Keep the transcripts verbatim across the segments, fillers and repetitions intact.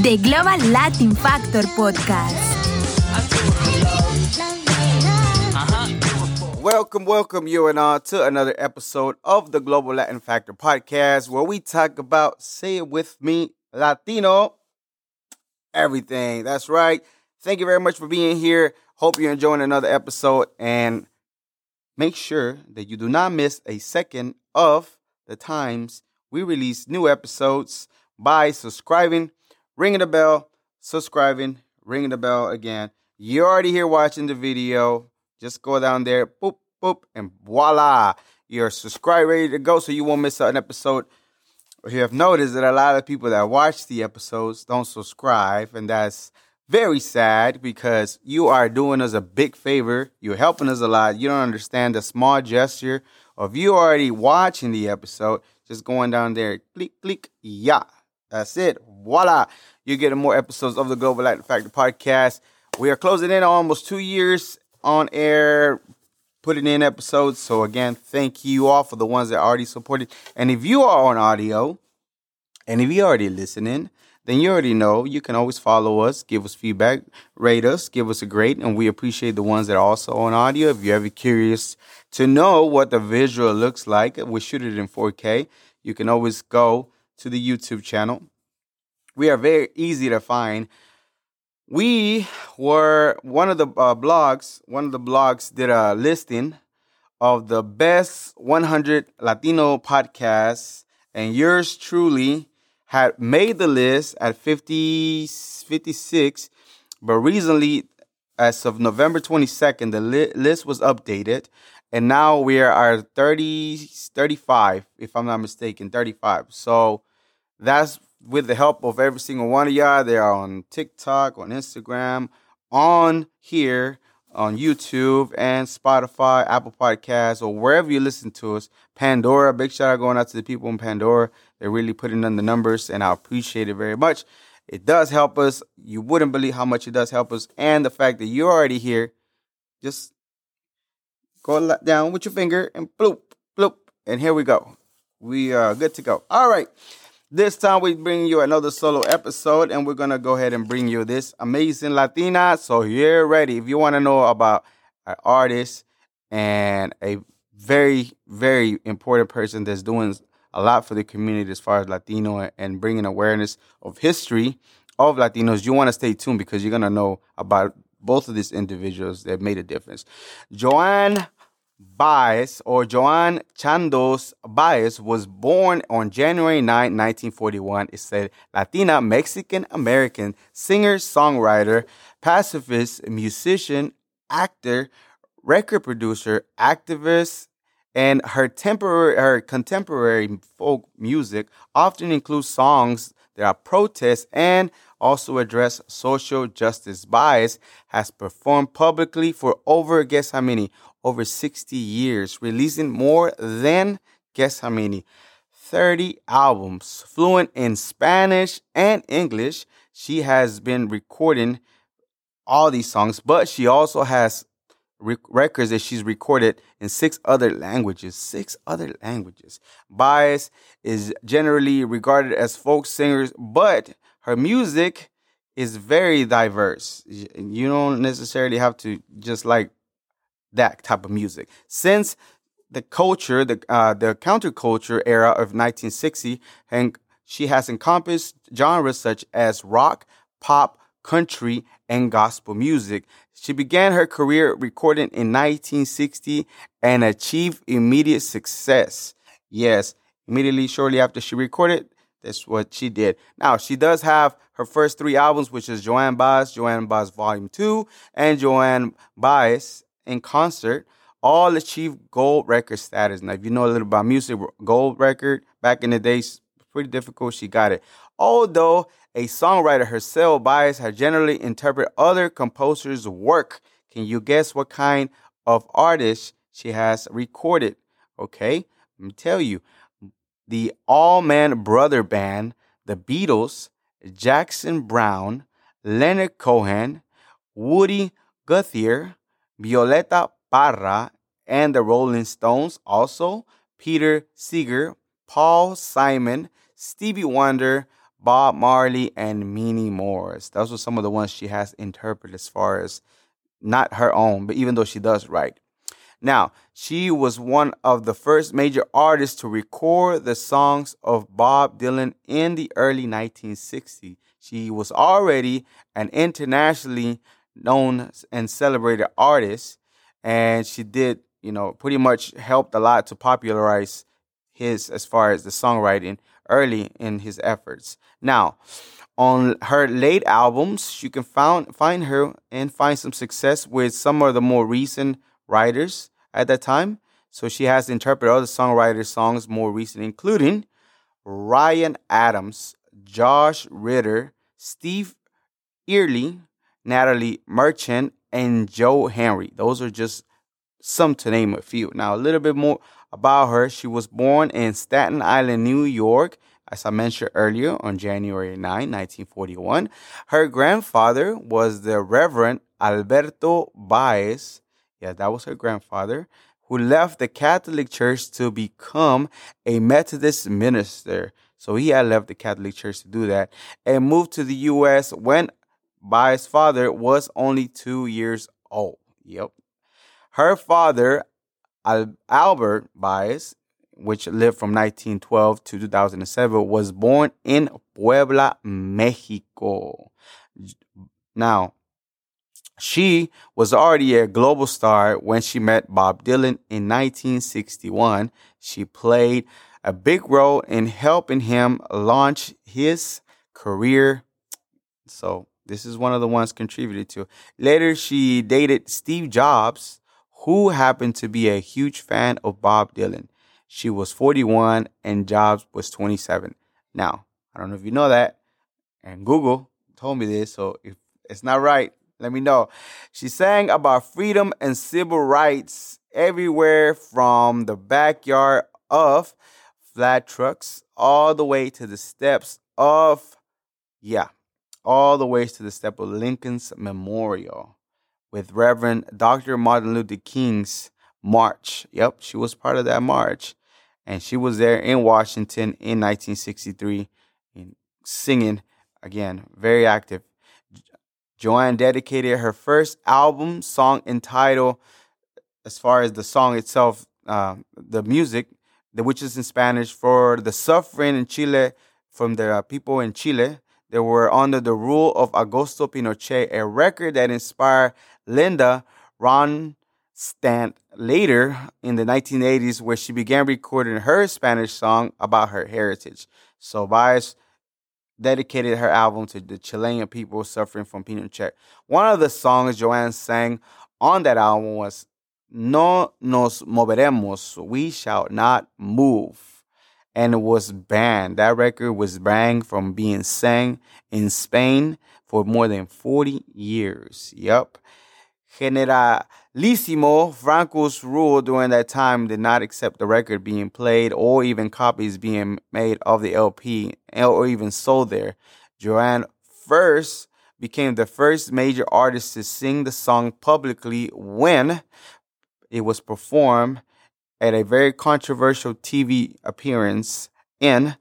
The Global Latin Factor Podcast. Welcome, welcome you and all to another episode of the Global Latin Factor Podcast, where we talk about, say it with me, Latino everything. That's right. Thank you very much for being here. Hope you're enjoying another episode, and make sure that you do not miss a second of the times we release new episodes by subscribing, ringing the bell, subscribing, ringing the bell again. You're already here watching the video. Just go down there, boop, boop, and voila. You're subscribed, ready to go, so you won't miss out an episode. You have noticed that a lot of people that watch the episodes don't subscribe, and that's very sad because you are doing us a big favor. You're helping us a lot. You don't understand the small gesture of you already watching the episode, just going down there, click, click, yeah. That's it. Voila. You're getting more episodes of the Global Latin Factor Podcast. We are closing in on almost two years on air, putting in episodes. So again, thank you all for the ones that already supported. And if you are on audio, and if you're already listening, then you already know you can always follow us, give us feedback, rate us, give us a grade, and we appreciate the ones that are also on audio. If you're ever curious to know what the visual looks like, we shoot it in four K. You can always go to the YouTube channel. We are very easy to find. We were one of the uh, blogs, one of the blogs did a listing of the best one hundred Latino podcasts, and yours truly had made the list at fifty, fifty-six, but recently, as of November twenty-second, the li- list was updated, and now we are at thirty, thirty-five, if I'm not mistaken, thirty-five. So that's with the help of every single one of y'all. They are on TikTok, on Instagram, on here, on YouTube, and Spotify, Apple Podcasts, or wherever you listen to us. Pandora, big shout out going out to the people in Pandora. They're really putting in the numbers, and I appreciate it very much. It does help us. You wouldn't believe how much it does help us. And the fact that you're already here, just go down with your finger and bloop, bloop, and here we go. We are good to go. All right. This time we bring you another solo episode, and we're going to go ahead and bring you this amazing Latina. So you're ready. If you want to know about an artist and a very, very important person that's doing a lot for the community as far as Latino and bringing awareness of history of Latinos, you want to stay tuned because you're going to know about both of these individuals that made a difference. Joan Baez, or Joan Chandos Baez, was born on January ninth, nineteen forty-one. It's a Latina Mexican-American singer, songwriter, pacifist, musician, actor, record producer, activist, and her temporary, her contemporary folk music often includes songs that are protests and also address social justice. Baez has performed publicly for over, guess how many? Over sixty years, releasing more than, guess how many? thirty albums. Fluent in Spanish and English, she has been recording all these songs, but she also has rec- records that she's recorded in six other languages. Six other languages. Baez is generally regarded as folk singers, but her music is very diverse. You don't necessarily have to just like that type of music. Since the culture, the uh, the counterculture era of nineteen sixty, and she has encompassed genres such as rock, pop, country, and gospel music. She began her career recording in nineteen sixty and achieved immediate success. Yes, immediately shortly after she recorded, that's what she did. Now, she does have her first three albums, which is Joan Baez, Joan Baez Volume two, and Joan Baez in Concert, all achieved gold record status. Now, if you know a little about music, gold record, back in the days, pretty difficult. She got it. Although a songwriter herself, Baez had generally interpreted other composers' work. Can you guess what kind of artist she has recorded? Okay, let me tell you. The Allman Brother Band, the Beatles, Jackson Browne, Leonard Cohen, Woody Guthrie, Violeta Parra, and the Rolling Stones. Also, Peter Seeger, Paul Simon, Stevie Wonder, Bob Marley, and Minnie Morris. Those were some of the ones she has interpreted as far as not her own, but even though she does write. Now, she was one of the first major artists to record the songs of Bob Dylan in the early nineteen sixties. She was already an internationally known and celebrated artist, and she did, you know, pretty much helped a lot to popularize his, as far as the songwriting early in his efforts. Now, on her late albums, you can found, find her and find some success with some of the more recent writers at that time. So she has interpreted other songwriters' songs more recent, including Ryan Adams, Josh Ritter, Steve Early, Natalie Merchant, and Joe Henry. Those are just some to name a few. Now, a little bit more about her. She was born in Staten Island, New York, as I mentioned earlier, on January ninth, nineteen forty-one. Her grandfather was the Reverend Alberto Baez. Yeah, that was her grandfather, who left the Catholic Church to become a Methodist minister. So he had left the Catholic Church to do that and moved to the U S when Baez's father was only two years old. Yep. Her father, Al- Albert Baez, which lived from nineteen twelve to two thousand seven, was born in Puebla, Mexico. Now, she was already a global star when she met Bob Dylan in nineteen sixty-one. She played a big role in helping him launch his career. So this is one of the ones contributed to. Later, she dated Steve Jobs, who happened to be a huge fan of Bob Dylan. She was forty-one and Jobs was twenty-seven. Now, I don't know if you know that, and Google told me this, so if it's not right, let me know. She sang about freedom and civil rights everywhere, from the backyard of flat trucks all the way to the steps of, yeah, all the way to the step of Lincoln's Memorial with Reverend Doctor Martin Luther King's march. Yep, she was part of that march. And she was there in Washington in nineteen sixty-three, singing, again, very active. Joanne dedicated her first album song entitled, as far as the song itself, uh, the music, the which is in Spanish, for the suffering in Chile, from the uh, people in Chile. They were under the rule of Augusto Pinochet, a record that inspired Linda Ronstadt later in the nineteen eighties, where she began recording her Spanish song about her heritage. So Baez dedicated her album to the Chilean people suffering from Pinochet. One of the songs Joanne sang on that album was No Nos Moveremos, We Shall Not Move. And it was banned. That record was banned from being sang in Spain for more than forty years. Yep. Generalissimo Franco's rule during that time did not accept the record being played or even copies being made of the L P or even sold there. Joanne first became the first major artist to sing the song publicly when it was performed at a very controversial T V appearance in,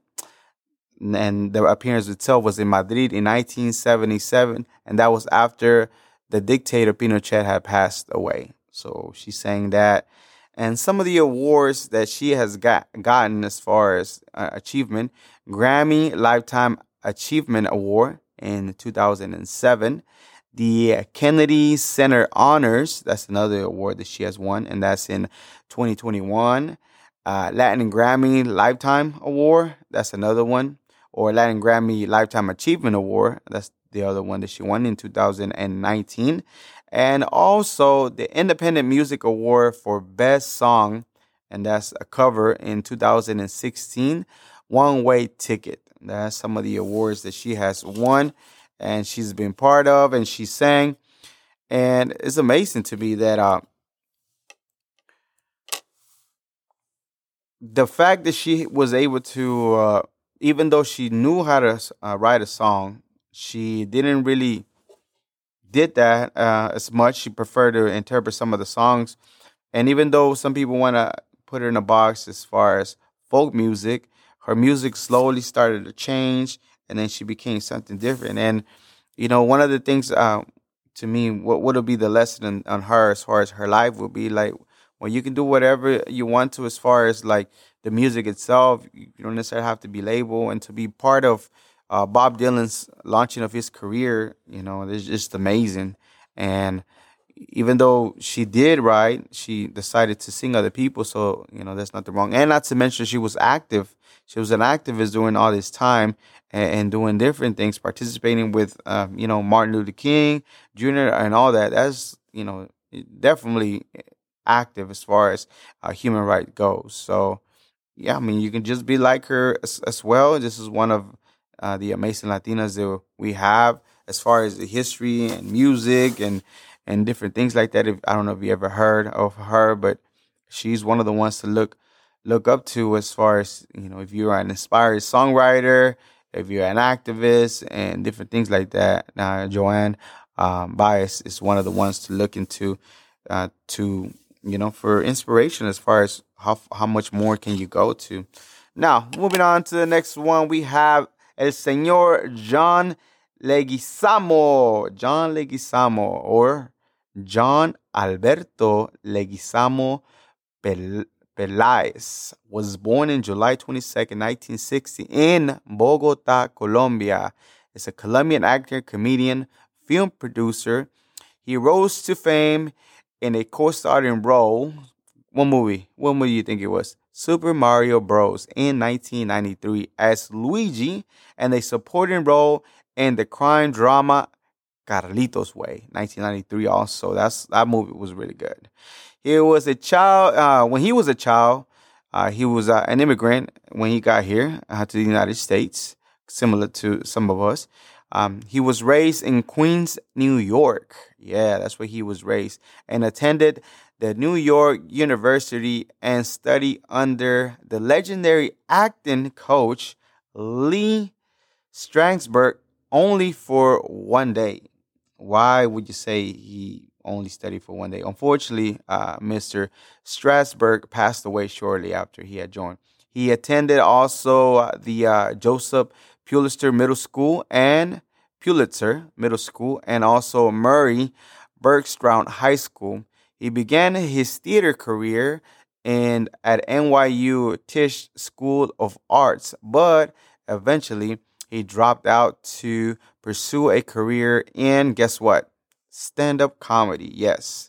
and the appearance itself was in Madrid in nineteen seventy-seven, and that was after the dictator Pinochet had passed away. So she sang that. And some of the awards that she has got, gotten as far as uh, achievement: Grammy Lifetime Achievement Award in two thousand seven, the Kennedy Center Honors, that's another award that she has won, and that's in twenty twenty-one. Uh, Latin Grammy Lifetime Award, that's another one. Or Latin Grammy Lifetime Achievement Award, that's the other one that she won in two thousand nineteen. And also the Independent Music Award for Best Song, and that's a cover in two thousand sixteen. One Way Ticket. That's some of the awards that she has won and she's been part of, and she sang. And it's amazing to me that uh, the fact that she was able to, uh, even though she knew how to uh, write a song, she didn't really did that uh, as much. She preferred to interpret some of the songs. And even though some people want to put her in a box as far as folk music, her music slowly started to change and then she became something different. And you know, one of the things uh, to me, what would be the lesson on, on her as far as her life would be like, well, you can do whatever you want to as far as like the music itself. You don't necessarily have to be labeled, and to be part of uh, Bob Dylan's launching of his career. You know, it's just amazing. And even though she did write, she decided to sing other people. So, you know, there's nothing wrong. And not to mention, she was active. She was an activist during all this time and, and doing different things, participating with, uh, you know, Martin Luther King Junior and all that. That's, you know, definitely active as far as uh, human rights goes. So, yeah, I mean, you can just be like her as, as well. This is one of uh, the amazing Latinas that we have as far as the history and music and and different things like that. If, I don't know if you ever heard of her, but she's one of the ones to look look up to as far as, you know, if you're an inspired songwriter, if you're an activist, and different things like that. Now, Joan um, Baez is one of the ones to look into uh, to, you know, for inspiration as far as how how much more can you go to. Now, moving on to the next one, we have El Señor John Leguizamo. John Leguizamo, or John Alberto Leguizamo Pel- Peláez, was born in July twenty-second, nineteen sixty in Bogota, Colombia. Is a Colombian actor, comedian, film producer. He rose to fame in a co-starring role. What movie? What movie do you think it was? Super Mario Bros. In nineteen ninety-three as Luigi, and a supporting role in the crime drama Carlitos Way, nineteen ninety-three. Also, that's that movie was really good. He was a child uh, when he was a child. Uh, he was uh, an immigrant when he got here uh, to the United States, similar to some of us. Um, he was raised in Queens, New York. Yeah, that's where he was raised, and attended the New York University and studied under the legendary acting coach Lee Strasberg only for one day. Why would you say he only studied for one day? Unfortunately, uh, Mister Strasberg passed away shortly after he had joined. He attended also uh, the uh, Joseph Pulitzer Middle School and Pulitzer Middle School, and also Murray Bergstraum High School. He began his theater career in at N Y U Tisch School of Arts, but eventually he dropped out to pursue a career in, guess what? Stand-up comedy. Yes.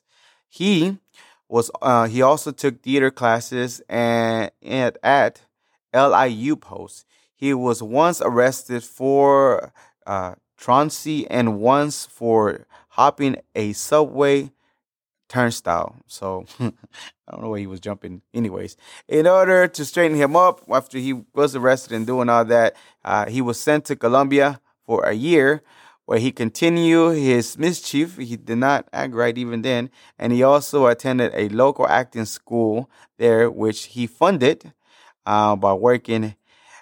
He was uh, he also took theater classes and at, at L I U Post. He was once arrested for uh, truancy and once for hopping a subway turnstile. So I don't know where he was jumping. Anyways, in order to straighten him up after he was arrested and doing all that, uh, he was sent to Colombia for a year, where he continued his mischief. He did not act right even then, and he also attended a local acting school there, which he funded uh, by working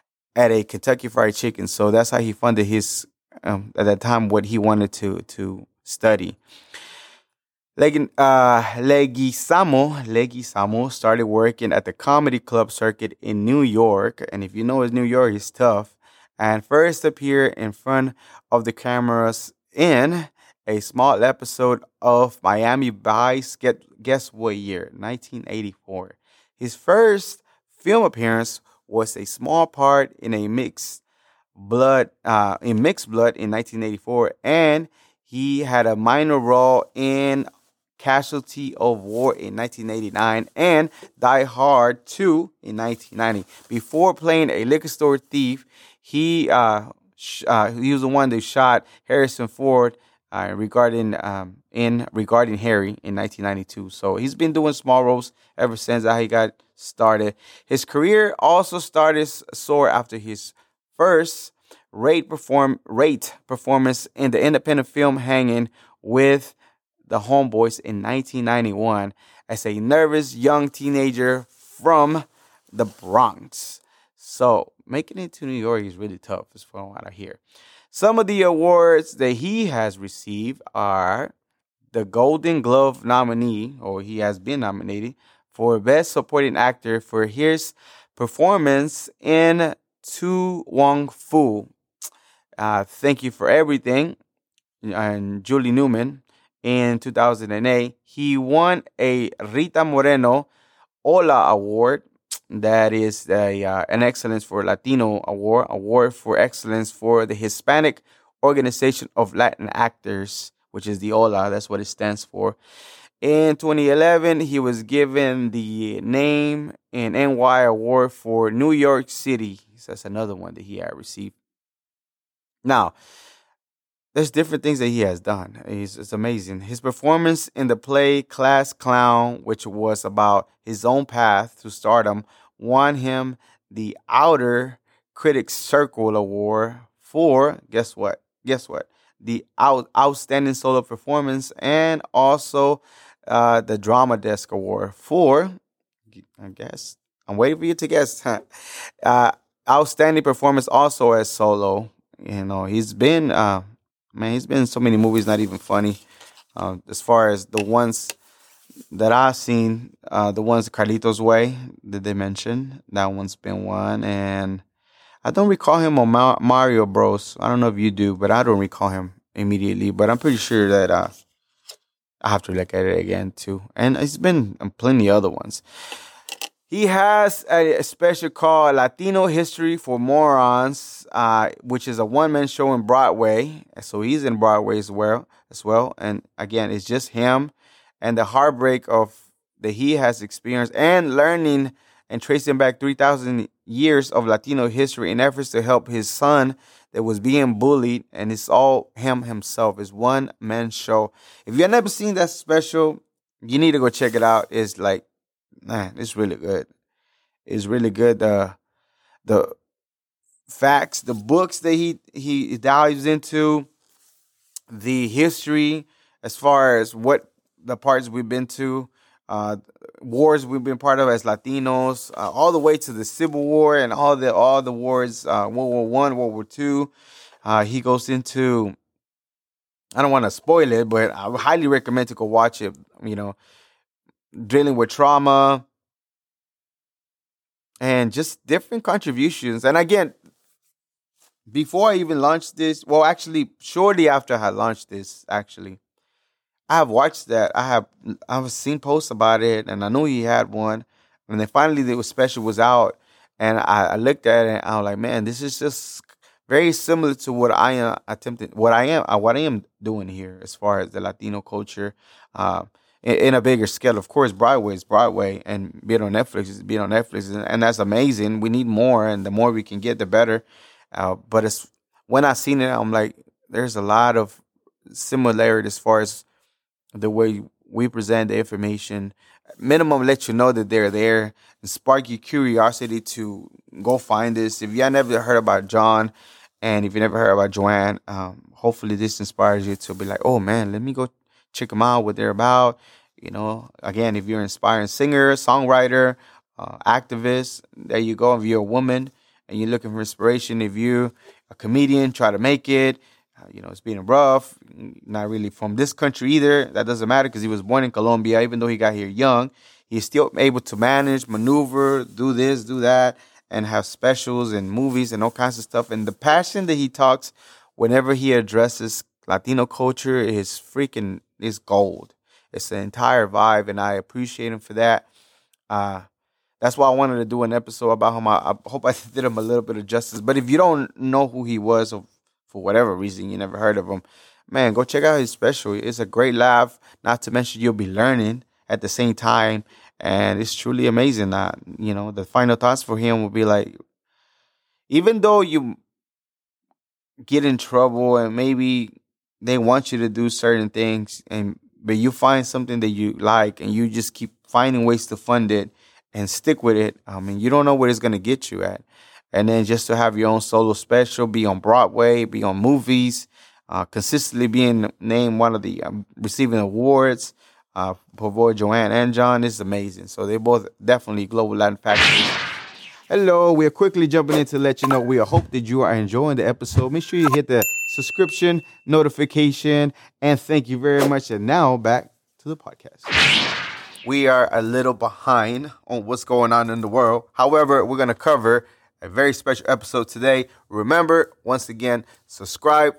at a Kentucky Fried Chicken. So that's how he funded his um, at that time what he wanted to to study. Leg- uh, Leguizamo, Leguizamo started working at the comedy club circuit in New York. And if you know it's New York, it's tough. And first appeared in front of the cameras in a small episode of Miami Vice. Get, guess what year? nineteen eighty-four. His first film appearance was a small part in a mixed blood, uh, in Mixed Blood in nineteen eighty-four. And he had a minor role in Casualty of War in nineteen eighty-nine and Die Hard two in nineteen ninety. Before playing a liquor store thief, he uh, sh- uh he was the one that shot Harrison Ford uh, regarding um in regarding Harry in nineteen ninety-two. So he's been doing small roles ever since how he got started. His career also started soar after his first rate perform rate performance in the independent film Hanging with the Homeboys in nineteen ninety-one as a nervous young teenager from the Bronx. So making it to New York is really tough, as from what I hear. Some of the awards that he has received are the Golden Glove nominee, or he has been nominated for Best Supporting Actor for his performance in To Wong Fu. uh, Thank You for Everything, and Julie Newman in two thousand eight. He won a Rita Moreno Hola Award. That is a, uh, an Excellence for Latino Award, award for excellence for the Hispanic Organization of Latin Actors, which is the Hola. That's what it stands for. In twenty eleven, he was given the Name in N Y Award for New York City. So that's another one that he had received. Now, there's different things that he has done. It's, it's amazing. His performance in the play Class Clown, which was about his own path to stardom, won him the Outer Critics Circle Award for, guess what? Guess what? The out, Outstanding Solo Performance, and also uh, the Drama Desk Award for, I guess, I'm waiting for you to guess. uh, Outstanding Performance also as solo. You know, he's been... Uh, Man, he's been in so many movies, not even funny. Uh, as far as the ones that I've seen, uh, the ones Carlitos Way that they mentioned, that one's been one. And I don't recall him on Ma- Mario Bros. I don't know if you do, but I don't recall him immediately. But I'm pretty sure that uh, I have to look at it again, too. And it's been plenty other ones. He has a special called Latino History for Morons, uh, which is a one-man show in Broadway. So he's in Broadway as well, as well. And again, it's just him and the heartbreak of that he has experienced and learning and tracing back three thousand years of Latino history in efforts to help his son that was being bullied. And it's all him himself. It's one-man show. If you've never seen that special, you need to go check it out. It's like, man, it's really good. It's really good. The the facts, the books that he he dives into, the history as far as what the parts we've been to, uh, wars we've been part of as Latinos, uh, all the way to the Civil War and all the all the wars, uh, World War One, World War Two. Uh, he goes into. I don't want to spoil it, but I would highly recommend to go watch it. You know, dealing with trauma and just different contributions. And again, before I even launched this, well, actually, shortly after I had launched this, actually, I have watched that. I have I've seen posts about it, and I knew he had one. And then finally, the special was out, and I, I looked at it, and I was like, man, this is just very similar to what I am attempting, what I am, uh, what I am doing here as far as the Latino culture. Uh, In, in a bigger scale, of course, Broadway is Broadway, and being on Netflix is being on Netflix, and, and that's amazing. We need more, and the more we can get, the better. Uh, but it's when I seen it, I'm like, there's a lot of similarity as far as the way we present the information. Minimum, let you know that they're there and spark your curiosity to go find this. If you have never heard about John, and if you never heard about Joanne, um, hopefully this inspires you to be like, oh man, let me go check them out, what they're about. You know, again, if you're an inspiring singer, songwriter, uh, activist, there you go. If you're a woman and you're looking for inspiration, if you're a comedian, try to make it. Uh, you know, it's being rough. Not really from this country either. That doesn't matter because he was born in Colombia. Even though he got here young, he's still able to manage, maneuver, do this, do that, and have specials and movies and all kinds of stuff. And the passion that he talks whenever he addresses Latino culture is freaking is gold. It's the entire vibe, and I appreciate him for that. Uh, that's why I wanted to do an episode about him. I, I hope I did him a little bit of justice. But if you don't know who he was, or for whatever reason you never heard of him, man, go check out his special. It's a great laugh. Not to mention you'll be learning at the same time, and it's truly amazing. Uh, you know, the final thoughts for him will be like, even though you get in trouble and maybe they want you to do certain things, and but you find something that you like and you just keep finding ways to fund it and stick with it. I mean, you don't know where it's going to get you at. And then just to have your own solo special, be on Broadway, be on movies, uh, consistently being named one of the um, receiving awards uh, for both Joanne and John is amazing. So they're both definitely global Latin factories. Hello, we are quickly jumping in to let you know we hope that you are enjoying the episode. Make sure you hit the subscription, notification, and thank you very much. And now back to the podcast. We are a little behind on what's going on in the world. However, we're going to cover a very special episode today. Remember, once again, subscribe.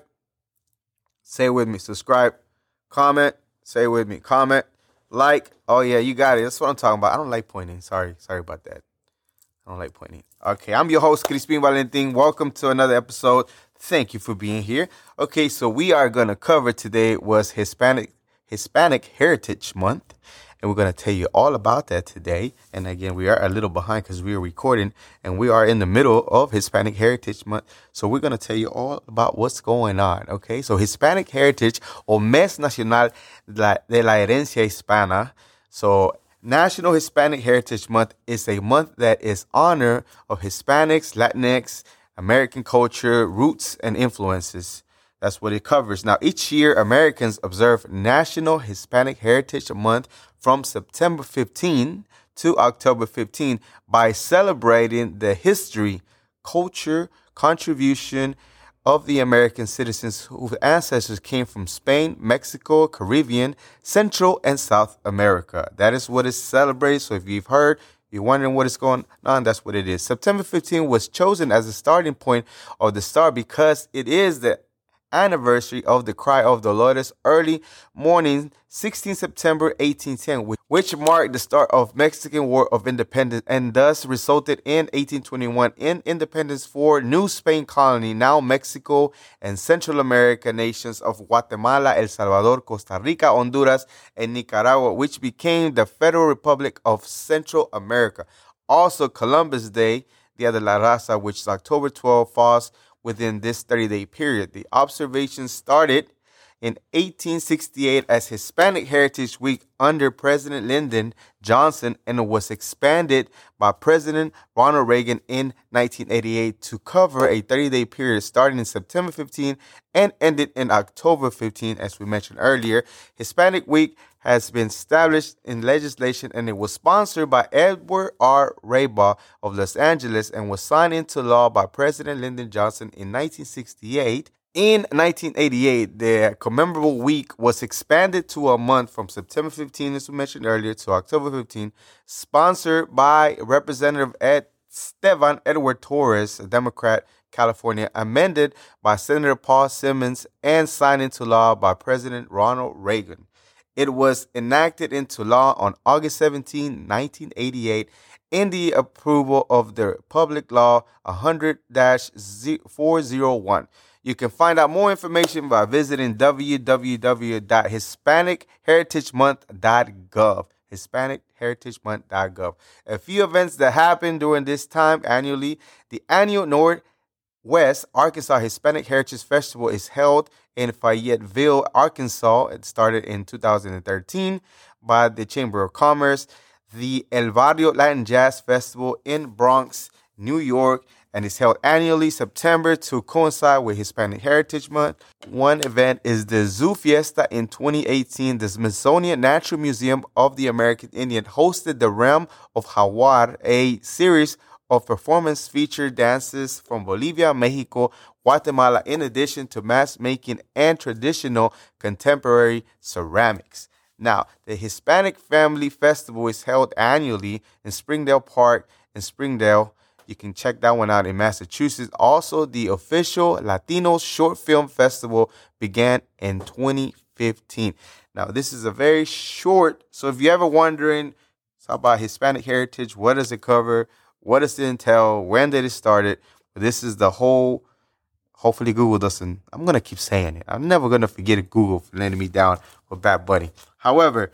Say it with me. Subscribe. Comment. Say it with me. Comment. Like. Oh, yeah, you got it. That's what I'm talking about. I don't like pointing. Sorry. Sorry about that. I don't like pointing. Okay, I'm your host, Crispin Valentin. Welcome to another episode. Thank you for being here. Okay, so we are going to cover today was Hispanic Hispanic Heritage Month. And we're going to tell you all about that today. And again, we are a little behind because we are recording and we are in the middle of Hispanic Heritage Month. So we're going to tell you all about what's going on. Okay, so Hispanic Heritage o Mes Nacional de la, de la Herencia Hispana. So National Hispanic Heritage Month is a month that is honor of Hispanics, Latinx, American culture, roots, and influences. That's what it covers. Now, each year, Americans observe National Hispanic Heritage Month from September fifteenth to October fifteenth by celebrating the history, culture, contribution of the American citizens whose ancestors came from Spain, Mexico, Caribbean, Central, and South America. That is what is celebrated. So if you've heard, you're wondering what is going on, that's what it is. September fifteenth was chosen as the starting point of the start because it is the anniversary of the Cry of Dolores early morning, sixteenth September eighteen ten, which marked the start of Mexican War of Independence and thus resulted in eighteen twenty-one in independence for New Spain colony, now Mexico and Central America nations of Guatemala, El Salvador, Costa Rica, Honduras, and Nicaragua, which became the Federal Republic of Central America. Also, Columbus Day, Dia de la Raza, which is October twelfth, falls within this thirty-day period. The observation started in eighteen sixty-eight as Hispanic Heritage Week under President Lyndon Johnson and was expanded by President Ronald Reagan in nineteen eighty-eight to cover a thirty-day period starting in September fifteenth and ended in October fifteenth, as we mentioned earlier. Hispanic Week has been established in legislation and it was sponsored by Edward R. Raybaugh of Los Angeles and was signed into law by President Lyndon Johnson in nineteen sixty-eight. In nineteen eighty-eight, the commemorable week was expanded to a month from September fifteenth, as we mentioned earlier, to October fifteenth, sponsored by Representative Ed Esteban Edward Torres, a Democrat, California, amended by Senator Paul Simmons, and signed into law by President Ronald Reagan. It was enacted into law on August seventeenth, nineteen eighty-eight, in the approval of the Public Law one hundred dash four oh one. You can find out more information by visiting w w w dot hispanic heritage month dot gov. hispanic heritage month dot gov. A few events that happen during this time annually. The annual Northwest Arkansas Hispanic Heritage Festival is held in Fayetteville, Arkansas. It started in two thousand thirteen by the Chamber of Commerce. The El Barrio Latin Jazz Festival in Bronx, New York, and is held annually September to coincide with Hispanic Heritage Month. One event is the Zoo Fiesta in twenty eighteen. The Smithsonian Natural Museum of the American Indian hosted the Realm of Jaguar, a series of performance featured dances from Bolivia, Mexico, Guatemala, in addition to mask making and traditional contemporary ceramics. Now, the Hispanic Family Festival is held annually in Springdale Park in Springdale. You can check that one out in Massachusetts. Also, the official Latino Short Film Festival began in twenty fifteen. Now, this is a very short, so if you're ever wondering about Hispanic heritage, what does it cover? What does it entail? When did it start? This is the whole, hopefully Google doesn't, I'm going to keep saying it. I'm never going to forget Google for letting me down with Bad Bunny. However,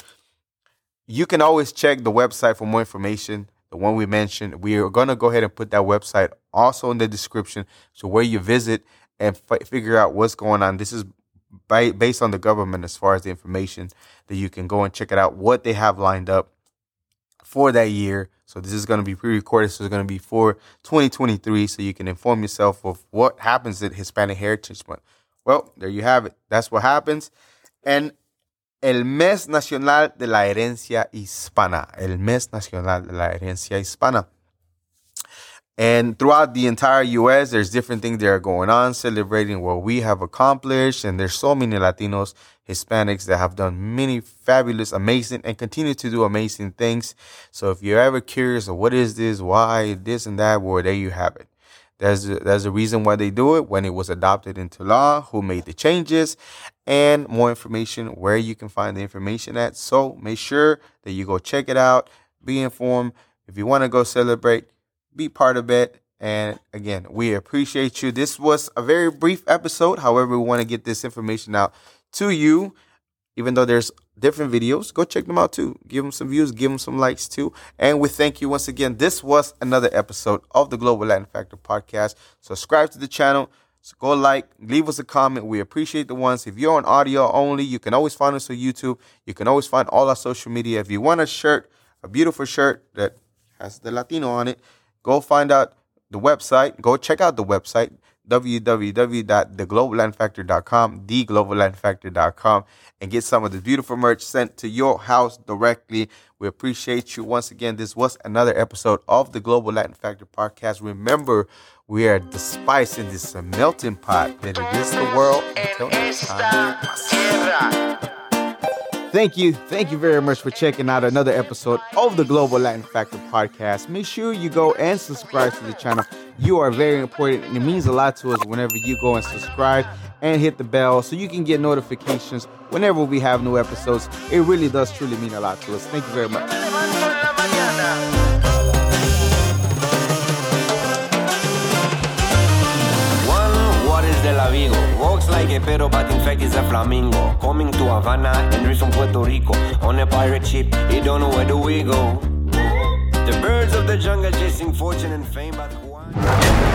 you can always check the website for more information. The one we mentioned, we are going to go ahead and put that website also in the description. So where you visit and f- figure out what's going on. This is by, based on the government as far as the information that you can go and check it out, what they have lined up for that year. So this is going to be pre-recorded. So it's going to be for twenty twenty-three. So you can inform yourself of what happens at Hispanic Heritage Month. Well, there you have it. That's what happens. And El Mes Nacional de la Herencia Hispana. El Mes Nacional de la Herencia Hispana. And throughout the entire U S, there's different things that are going on, celebrating what we have accomplished. And there's so many Latinos, Hispanics that have done many fabulous, amazing, and continue to do amazing things. So if you're ever curious of what is this, why, this and that, well, there you have it. There's a, there's a reason why they do it, when it was adopted into law, who made the changes, and more information where you can find the information at. So make sure that you go check it out, be informed. If you want to go celebrate, be part of it. And again, we appreciate you. This was a very brief episode. However, we want to get this information out to you. Even though there's different videos, go check them out too. Give them some views, give them some likes too. And we thank you once again. This was another episode of the Global Latin Factor Podcast. Subscribe to the channel. So go like, leave us a comment. We appreciate the ones. If you're on audio only, you can always find us on YouTube. You can always find all our social media. If you want a shirt, a beautiful shirt that has the Latino on it, go find out the website. Go check out the website, w w w dot the global latin factor dot com, the global latin factor dot com, and get some of the beautiful merch sent to your house directly. We appreciate you once again. This was another episode of the Global Latin Factor Podcast. Remember, we are the spice in this melting pot that it is the world. Until next time. Thank you. Thank you very much for checking out another episode of the Global Latin Factor Podcast. Make sure you go and subscribe to the channel. You are very important, and it means a lot to us whenever you go and subscribe and hit the bell so you can get notifications whenever we have new episodes. It really does truly mean a lot to us. Thank you very much. De la Vigo, walks like a pero but in fact is a flamingo. Coming to Havana and reach from Puerto Rico on a pirate ship, you don't know where do we go. The birds of the jungle chasing fortune and fame, but who are